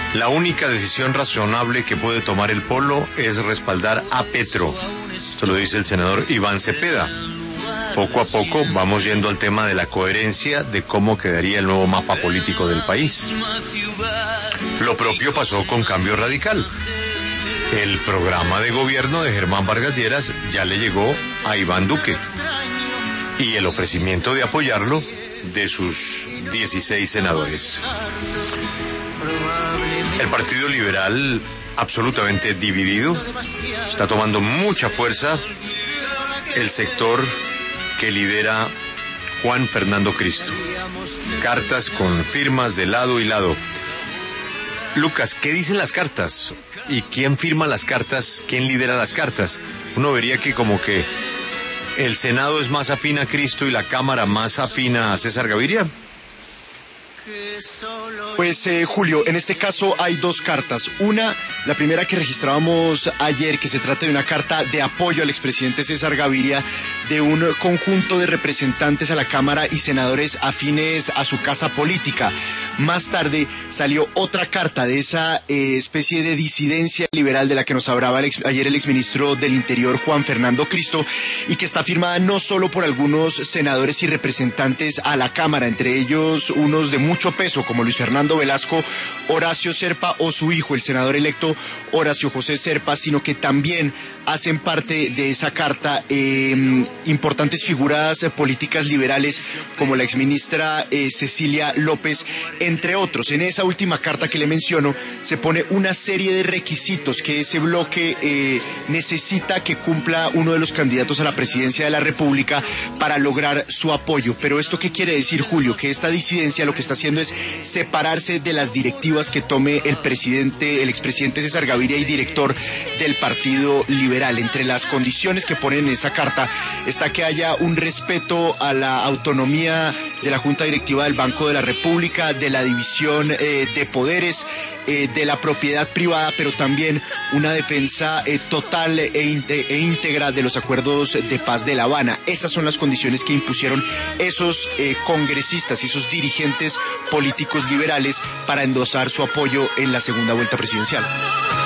La única decisión razonable que puede tomar el Polo es respaldar a Petro. Esto lo dice el senador Iván Cepeda. Poco a poco vamos yendo al tema de la coherencia de cómo quedaría el nuevo mapa político del país. Lo propio pasó con Cambio Radical. El programa de gobierno de Germán Vargas Lleras ya le llegó a Iván Duque. Y el ofrecimiento de apoyarlo de sus 16 senadores. El Partido Liberal, absolutamente dividido, está tomando mucha fuerza el sector que lidera Juan Fernando Cristo. Cartas con firmas de lado y lado. Lucas, ¿qué dicen las cartas? ¿Y quién firma las cartas? ¿Quién lidera las cartas? Uno vería que como que el Senado es más afín a Cristo y la Cámara más afín a César Gaviria. Pues Julio, en este caso hay dos cartas. Una, la primera que registrábamos ayer, que se trata de una carta de apoyo al expresidente César Gaviria, de un conjunto de representantes a la Cámara y senadores afines a su casa política. Más tarde salió otra carta de esa especie de disidencia liberal de la que nos hablaba ayer el exministro del Interior, Juan Fernando Cristo, y que está firmada no solo por algunos senadores y representantes a la Cámara, entre ellos unos de mucho peso, como Luis Fernando Velasco, Horacio Serpa o su hijo, el senador electo Horacio José Serpa, sino que también hacen parte de esa carta importantes figuras políticas liberales como la exministra Cecilia López, entre otros. En esa última carta que le menciono se pone una serie de requisitos que ese bloque necesita que cumpla uno de los candidatos a la presidencia de la República para lograr su apoyo. Pero ¿esto qué quiere decir, Julio? Que esta disidencia lo que está haciendo es separarse de las directivas que tome el expresidente César Gaviria y director del Partido Liberal. Entre las condiciones que ponen en esa carta está que haya un respeto a la autonomía de la Junta Directiva del Banco de la República, de la división de poderes, de la propiedad privada, pero también una defensa total e íntegra de los acuerdos de paz de La Habana. Esas son las condiciones que impusieron esos congresistas y esos dirigentes políticos liberales para endosar su apoyo en la segunda vuelta presidencial.